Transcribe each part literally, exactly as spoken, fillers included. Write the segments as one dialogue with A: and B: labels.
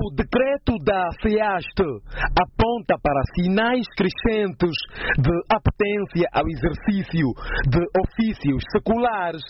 A: O decreto da SEAST aponta para sinais crescentes de apetência ao exercício de ofícios seculares,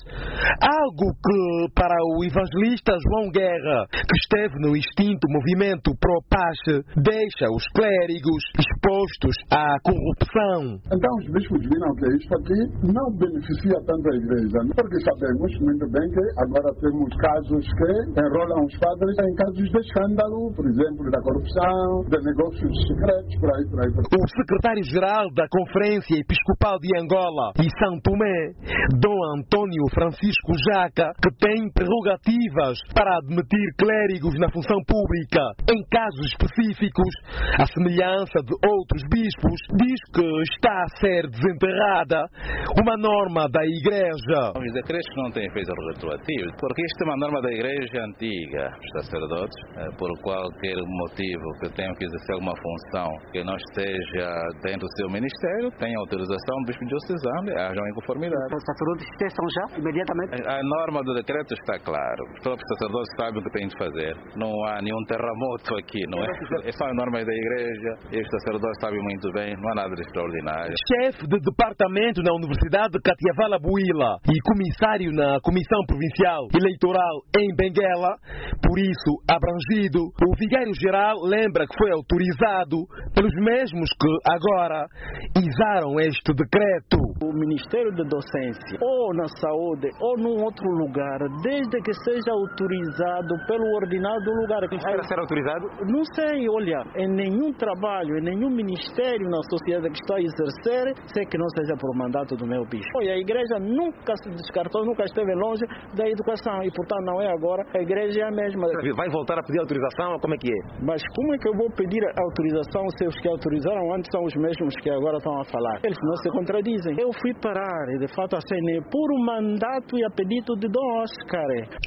A: algo que, para o evangelista João Guerra, que esteve no extinto movimento Pro-Paz, deixa os clérigos expostos à corrupção.
B: Então os bispos viram que isto aqui não beneficia tanto a igreja, porque sabemos muito bem que agora temos casos que enrolam os padres em casos de escândalo, por exemplo, da corrupção, de negócios secretos, por aí, por aí. Por aí.
A: O secretário-geral da Conferência Episcopal de Angola e São Tomé, Dom Antônio Francisco Jaca, que tem prerrogativas para admitir clérigos na função pública em casos específicos, à semelhança de outros bispos, diz que está a ser desenterrada uma norma da Igreja.
C: Os decretos não têm efeito retroativo, porque isto é uma norma da Igreja antiga. Os sacerdotes, por qualquer motivo que tenham que exercer alguma função que não esteja dentro do seu ministério, têm autorização do bispo diocesano e hajam em conformidade.
D: Os sacerdotes cessam já, imediatamente?
C: A norma do decreto está clara. Os próprios sacerdotes sabem o que têm de fazer. Não há nenhum terremoto aqui, não é? É só a norma da Igreja e os sacerdotes sabem muito bem, não há nada de extraordinário.
A: Chefe de departamento na Universidade de Catiavala Buila e comissário na Comissão Provincial Eleitoral em Benguela, por isso abrangido, o vigário-geral lembra que foi autorizado pelos mesmos que agora exaram este decreto.
E: O Ministério da Docência, ou na saúde, ou num outro lugar, desde que seja autorizado pelo ordenado do lugar.
D: Espera ser autorizado?
E: Não sei, olha, em nenhum trabalho, em nenhum ministério na sociedade que estou a exercer, sei que não seja por mandato do meu bispo. Olha, a igreja nunca se descartou, nunca esteve longe da educação e, portanto, não é agora, a igreja é a mesma.
D: Vai voltar a pedir autorização? Como é que é?
E: Mas como é que eu vou pedir autorização se os que autorizaram antes são os mesmos que agora estão a falar? Eles não se contradizem. Eu fui parar e, de fato, assinei por um mandato e a pedido de Dom Oscar.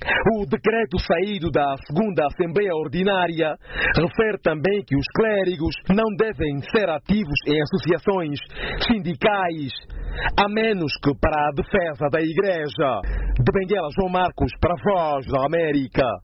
A: O decreto saído da segunda Assembleia Ordinária refere também que os clérigos não devem ser ativos em associações sindicais, a menos que para a defesa da Igreja. De Benguela, João Marcos, para a Voz da América.